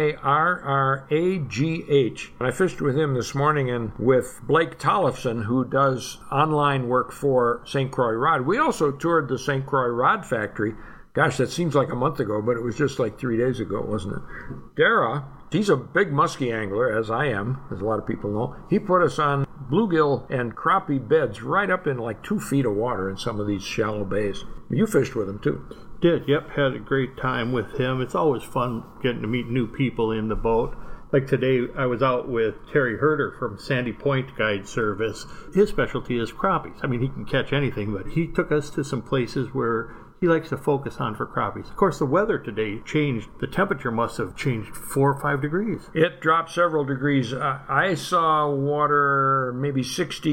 D-A-R-R-A-G-H. And I fished with him this morning and with Blake Tollefson, who does online work for St. Croix Rod. We also toured the St. Croix Rod factory. Gosh, that seems like a month ago, but it was just like 3 days ago, wasn't it? Dara, he's a big muskie angler, as I am, as a lot of people know. He put us on bluegill and crappie beds right up in like 2 feet of water in some of these shallow bays. You fished with him, too. Did, yep, had a great time with him. It's always fun getting to meet new people in the boat. Like today, I was out with Terry Herder from Sandy Point Guide Service. His specialty is crappies. I mean, he can catch anything, but he took us to some places where he likes to focus on for crappies. Of course, the weather today changed. The temperature must have changed 4 or 5 degrees. It dropped several degrees. I saw water maybe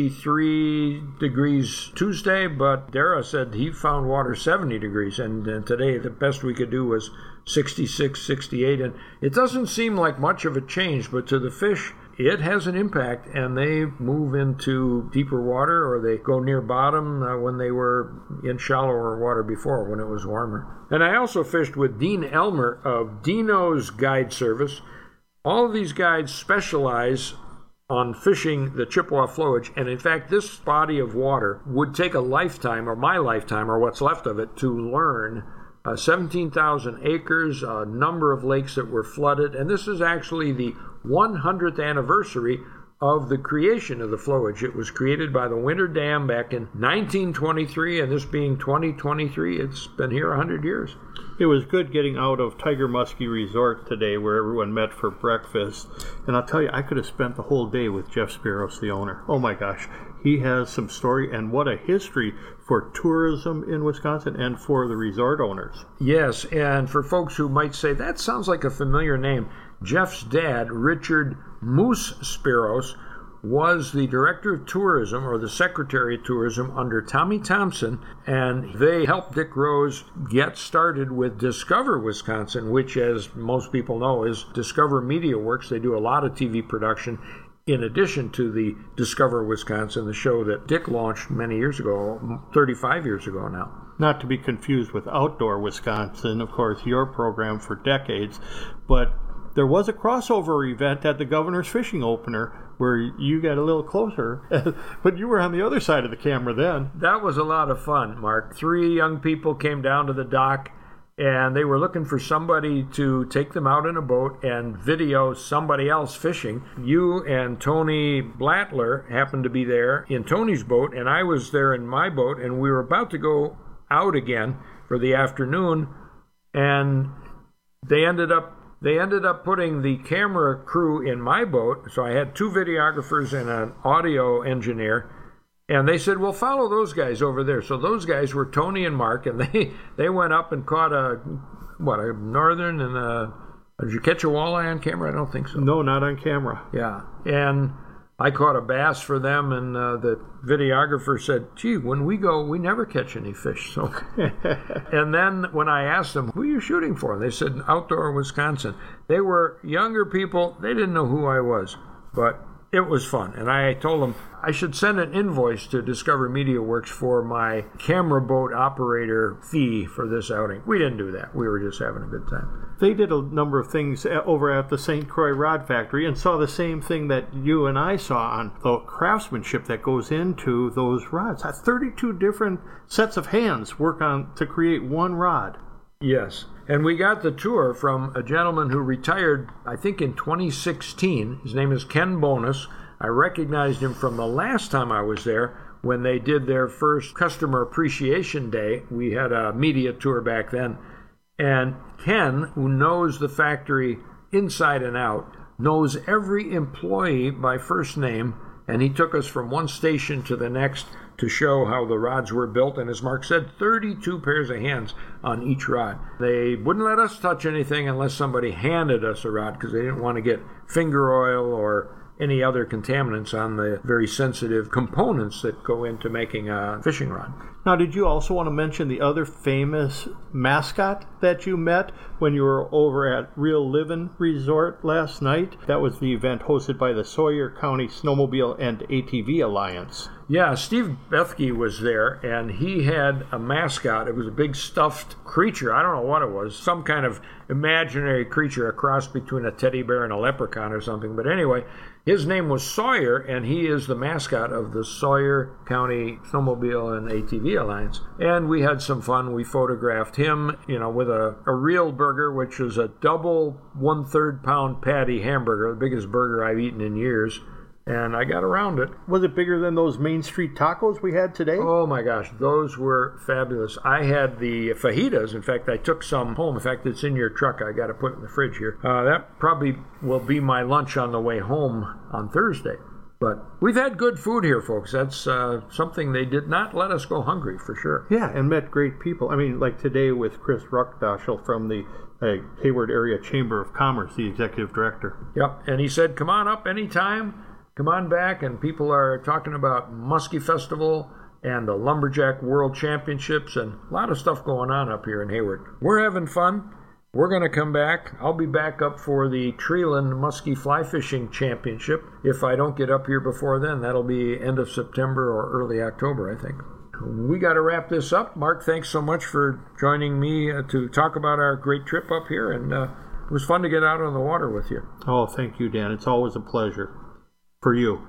63 degrees Tuesday, but Dara said he found water 70 degrees. And today, the best we could do was 66, 68. And it doesn't seem like much of a change, but to the fish, it has an impact, and they move into deeper water or they go near bottom when they were in shallower water before, when it was warmer. And I also fished with Dean Elmer of Dino's Guide Service. All of these guides specialize on fishing the Chippewa flowage, and in fact, this body of water would take a lifetime, or my lifetime, or what's left of it, to learn. 17,000 acres, a number of lakes that were flooded, and this is actually the 100th anniversary of the creation of the flowage. It was created by the Winter Dam back in 1923, and this being 2023, it's been here 100 years. It was good getting out of Tiger Muskie Resort today, where everyone met for breakfast. And I'll tell you, I could have spent the whole day with Jeff Spiros, the owner. Oh my gosh, he has some story, and what a history for tourism in Wisconsin and for the resort owners. Yes, and for folks who might say, that sounds like a familiar name, Jeff's dad, Richard Moose Spiros, was the director of tourism, or the secretary of tourism, under Tommy Thompson, and they helped Dick Rose get started with Discover Wisconsin, which, as most people know, is Discover Media Works. They do a lot of TV production in addition to the Discover Wisconsin, the show that Dick launched many years ago, 35 years ago now. Not to be confused with Outdoor Wisconsin, of course, your program for decades, but there was a crossover event at the Governor's Fishing Opener where you got a little closer, but you were on the other side of the camera then. That was a lot of fun, Mark. 3 young people came down to the dock, and they were looking for somebody to take them out in a boat and video somebody else fishing. You and Tony Blattler happened to be there in Tony's boat, and I was there in my boat, and we were about to go out again for the afternoon, and they ended up putting the camera crew in my boat. So I had 2 videographers and an audio engineer. And they said, well, follow those guys over there. So those guys were Tony and Mark, and they went up and caught a northern and did you catch a walleye on camera? I don't think so. No, not on camera. Yeah. And I caught a bass for them, and the videographer said, gee, when we go, we never catch any fish. So, and then when I asked them, who are you shooting for? They said, Outdoor Wisconsin. They were younger people. They didn't know who I was, but it was fun. And I told them I should send an invoice to Discover Media Works for my camera boat operator fee for this outing. We didn't do that. We were just having a good time. They did a number of things over at the St. Croix Rod Factory and saw the same thing that you and I saw on the craftsmanship that goes into those rods. 32 different sets of hands work on to create one rod. Yes. And we got the tour from a gentleman who retired, I think, in 2016. His name is Ken Bonus. I recognized him from the last time I was there when they did their first Customer Appreciation Day. We had a media tour back then. And Ken, who knows the factory inside and out, knows every employee by first name, and he took us from one station to the next to show how the rods were built. And as Mark said, 32 pairs of hands on each rod. They wouldn't let us touch anything unless somebody handed us a rod because they didn't want to get finger oil or any other contaminants on the very sensitive components that go into making a fishing rod. Now, did you also want to mention the other famous mascot that you met when you were over at Real Livin' Resort last night? That was the event hosted by the Sawyer County Snowmobile and ATV Alliance. Yeah, Steve Bethke was there, and he had a mascot. It was a big stuffed creature. I don't know what it was. Some kind of imaginary creature, a cross between a teddy bear and a leprechaun or something. But anyway, his name was Sawyer, and he is the mascot of the Sawyer County Snowmobile and ATV Alliance. And we had some fun. We photographed him, with a real burger, which was a double 1/3 pound patty hamburger, the biggest burger I've eaten in years. And I got around it. Was it bigger than those Main Street tacos we had today? Oh my gosh, those were fabulous. I had the fajitas. In fact, I took some home. In fact, it's in your truck. I got to put it in the fridge here. That probably will be my lunch on the way home on Thursday. But we've had good food here, folks. That's something they did not let us go hungry, for sure. Yeah, and met great people. I mean, like today with Chris Ruckdaschel from the Hayward Area Chamber of Commerce, the executive director. Yep, and he said, come on up anytime. Come on back, and people are talking about Muskie Festival and the Lumberjack World Championships and a lot of stuff going on up here in Hayward. We're having fun. We're going to come back. I'll be back up for the Treeland Muskie Fly Fishing Championship. If I don't get up here before then, that'll be end of September or early October, I think. We got to wrap this up. Mark, thanks so much for joining me to talk about our great trip up here, and it was fun to get out on the water with you. Oh, thank you, Dan. It's always a pleasure. For you.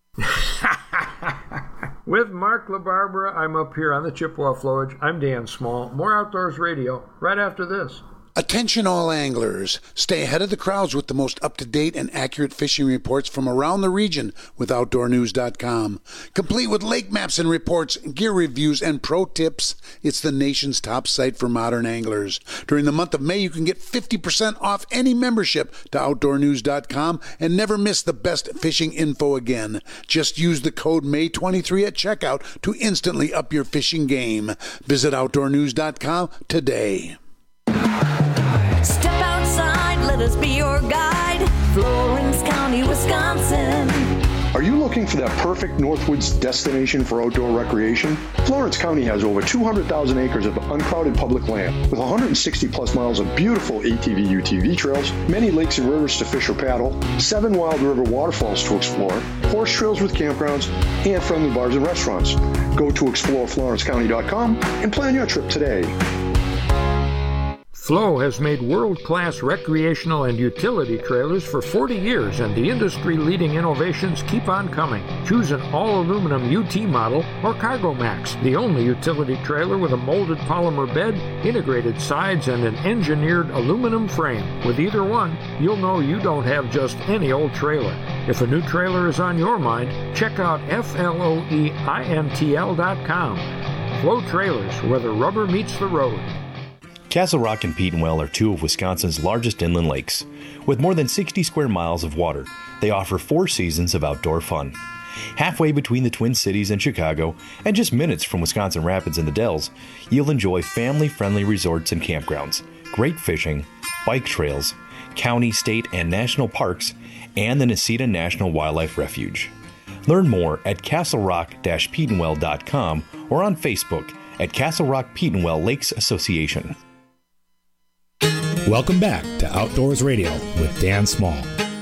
With Mark LaBarbera, I'm up here on the Chippewa Flowage. I'm Dan Small. More Outdoors Radio right after this. Attention all anglers. Stay ahead of the crowds with the most up-to-date and accurate fishing reports from around the region with OutdoorNews.com. Complete with lake maps and reports, gear reviews, and pro tips, it's the nation's top site for modern anglers. During the month of May, you can get 50% off any membership to OutdoorNews.com and never miss the best fishing info again. Just use the code May23 at checkout to instantly up your fishing game. Visit OutdoorNews.com today. Step outside, let us be your guide. Florence County, Wisconsin. Are you looking for that perfect Northwoods destination for outdoor recreation? Florence County has over 200,000 acres of uncrowded public land with 160 plus miles of beautiful ATV UTV trails, many lakes and rivers to fish or paddle, 7 wild river waterfalls to explore, horse trails with campgrounds, and friendly bars and restaurants. Go to exploreflorencecounty.com and plan your trip today. Flow has made world-class recreational and utility trailers for 40 years, and the industry-leading innovations keep on coming. Choose an all-aluminum UT model or Cargo Max, the only utility trailer with a molded polymer bed, integrated sides, and an engineered aluminum frame. With either one, you'll know you don't have just any old trailer. If a new trailer is on your mind, check out FLOEINTL.com. Flow Trailers, where the rubber meets the road. Castle Rock and Petenwell are two of Wisconsin's largest inland lakes. With more than 60 square miles of water, they offer 4 seasons of outdoor fun. Halfway between the Twin Cities and Chicago, and just minutes from Wisconsin Rapids and the Dells, you'll enjoy family-friendly resorts and campgrounds, great fishing, bike trails, county, state, and national parks, and the Necedah National Wildlife Refuge. Learn more at castlerock-petenwell.com or on Facebook at Castle Rock Petenwell Lakes Association. Welcome back to Outdoors Radio with Dan Small.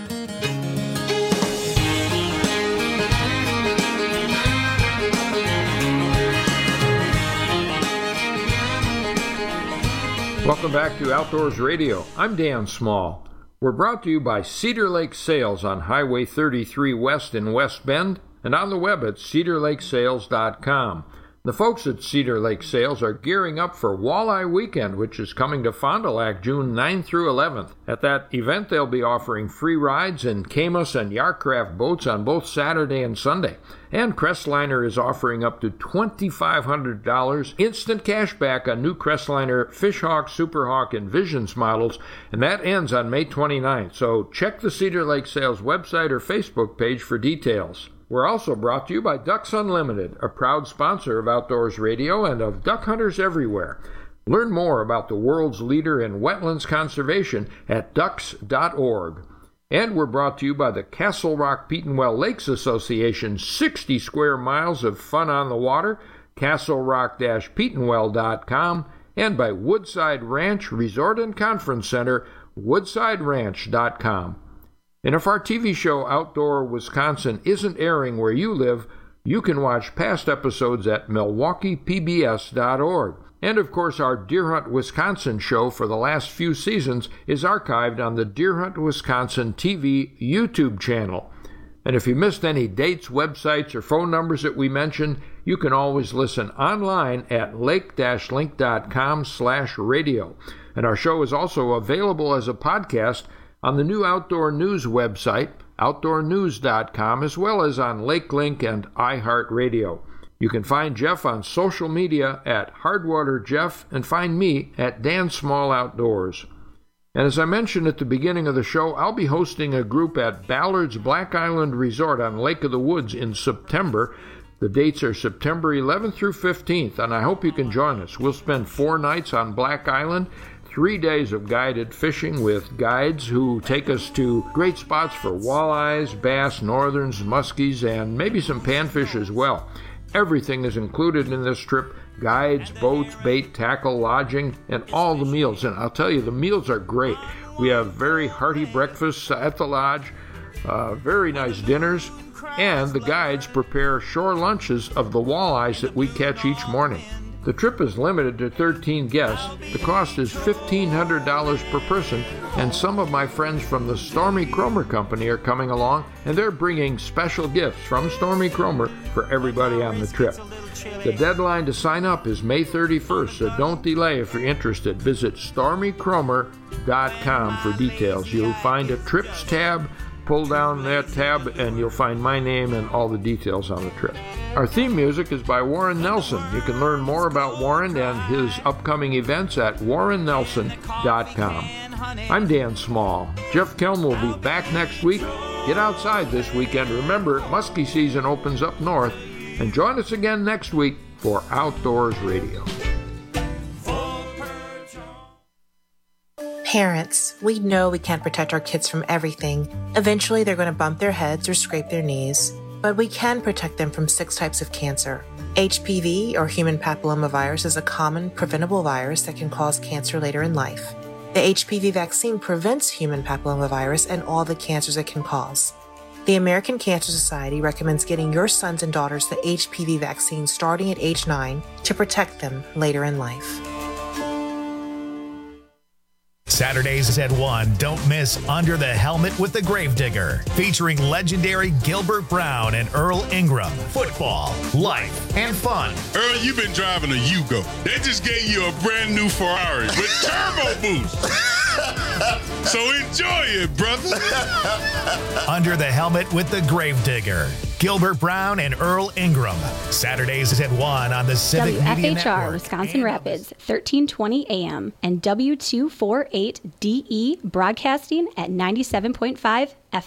Welcome back to Outdoors Radio. I'm Dan Small. We're brought to you by Cedar Lake Sales on Highway 33 West in West Bend and on the web at cedarlakesales.com. The folks at Cedar Lake Sales are gearing up for Walleye Weekend, which is coming to Fond du Lac June 9th through 11th. At that event, they'll be offering free rides in Camus and Yarcraft boats on both Saturday and Sunday. And Crestliner is offering up to $2,500 instant cash back on new Crestliner Fishhawk, Superhawk, and Visions models, and that ends on May 29th. So check the Cedar Lake Sales website or Facebook page for details. We're also brought to you by Ducks Unlimited, a proud sponsor of Outdoors Radio and of duck hunters everywhere. Learn more about the world's leader in wetlands conservation at ducks.org. And we're brought to you by the Castle Rock Petenwell Lakes Association, 60 square miles of fun on the water, castlerock-petenwell.com, and by Woodside Ranch Resort and Conference Center, woodsideranch.com. And if our TV show Outdoor Wisconsin isn't airing where you live, you can watch past episodes at milwaukeepbs.org. And of course, our Deer Hunt Wisconsin show for the last few seasons is archived on the Deer Hunt Wisconsin TV YouTube channel. And if you missed any dates, websites, or phone numbers that we mentioned, you can always listen online at lake-link.com/radio. And our show is also available as a podcast on the new Outdoor News website, outdoornews.com, as well as on LakeLink and iHeartRadio. You can find Jeff on social media at HardwaterJeff and find me at Dan Small Outdoors. And as I mentioned at the beginning of the show, I'll be hosting a group at Ballard's Black Island Resort on Lake of the Woods in September. The dates are September 11th through 15th, and I hope you can join us. We'll spend 4 nights on Black Island, 3 days of guided fishing with guides who take us to great spots for walleyes, bass, northerns, muskies, and maybe some panfish as well. Everything is included in this trip: guides, boats, bait, tackle, lodging, and all the meals. And I'll tell you, the meals are great. We have very hearty breakfasts at the lodge, very nice dinners, and the guides prepare shore lunches of the walleyes that we catch each morning. The trip is limited to 13 guests. The cost is $1,500 per person, and some of my friends from the Stormy Cromer Company are coming along, and they're bringing special gifts from Stormy Cromer for everybody on the trip. The deadline to sign up is May 31st, so don't delay if you're interested. Visit stormycromer.com for details. You'll find a trips tab. Pull down that tab and you'll find my name and all the details on the trip. Our theme music is by Warren Nelson. You can learn more about Warren and his upcoming events at warrennelson.com. I'm Dan Small. Jeff Kelm will be back next week. Get outside this weekend. Remember, muskie season opens up north. And join us again next week for Outdoors Radio. Parents, we know we can't protect our kids from everything. Eventually, they're going to bump their heads or scrape their knees. but we can protect them from 6 types of cancer. HPV, or human papillomavirus, is a common preventable virus that can cause cancer later in life. The HPV vaccine prevents human papillomavirus and all the cancers it can cause. The American Cancer Society recommends getting your sons and daughters the HPV vaccine starting at age 9 to protect them later in life. Saturdays at 1, don't miss Under the Helmet with the Gravedigger, featuring legendary Gilbert Brown and Earl Ingram. Football, life, and fun. Earl, you've been driving a Yugo. They just gave you a brand new Ferrari with turbo boost. So enjoy it, brother. Under the Helmet with the Gravedigger. Gilbert Brown and Earl Ingram. Saturdays at 1 on the Civic Media WFHR, Network. Wisconsin Rapids, 1320 AM, and W248DE broadcasting at 97.5 FM.